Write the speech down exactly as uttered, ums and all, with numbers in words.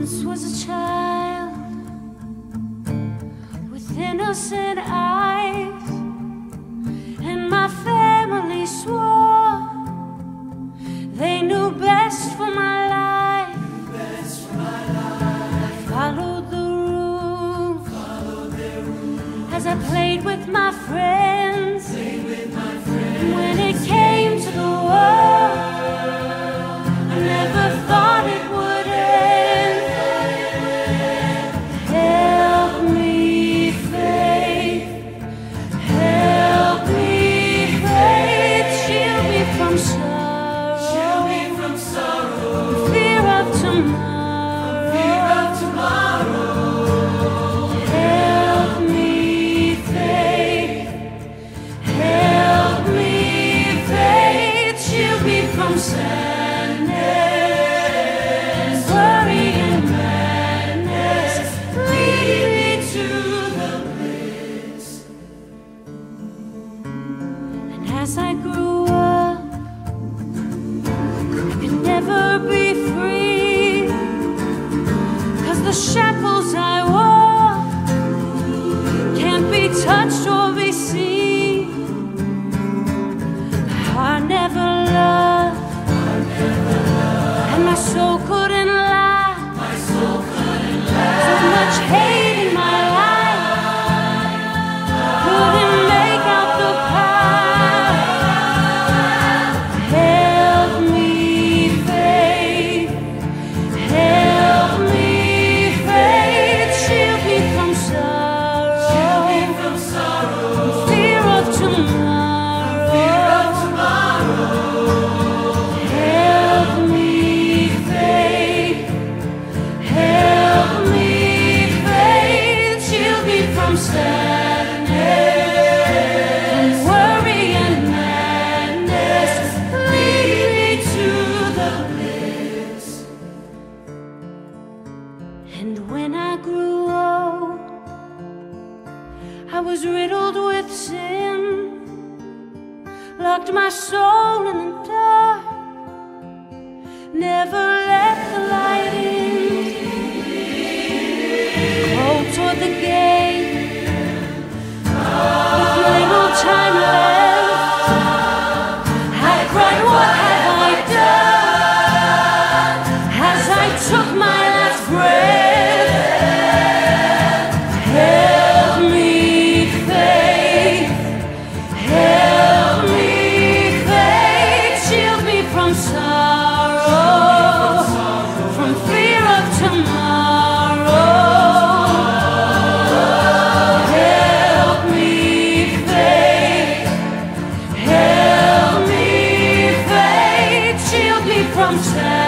once was a child with innocent eyes, and my family swore they knew best for my life. Best for my life. I followed the rules, Followed their rules. as I played with my friends. Played with my friends. When it came to the world, I never thought it would end. Help me, faith. Help me, faith. Shield me from sorrow. Shield me from sorrow. Fear of tomorrow. Fear of tomorrow. Help me, faith. Help me, faith. Shield me from sadness, worry and madness. Lead me to the bliss. And as I grew up, I could never be free, 'cause the shackles I wore can't be touched or be seen. I never loved, and my soul couldn't lie. My soul couldn't lie. So much hate in my life, couldn't make out the path. Help me, faith. Help me, faith. Shield me from sorrow. Shield me from sorrow. Fear of tomorrow. Fear of tomorrow. Help me, faith. Help me, faith. Shield me from sadness, worry and madness. Lead me to the bliss. And when I grew old, I was riddled with sin, locked my soul in the dark, never let the light in. Cold toward the gate, with little time left, I cried, what have I done? As I took my last breath. Help me, faith. Help me, faith. Shield me from sorrow, from fear of tomorrow. Help me, faith. Help me, faith. Shield me from sadness.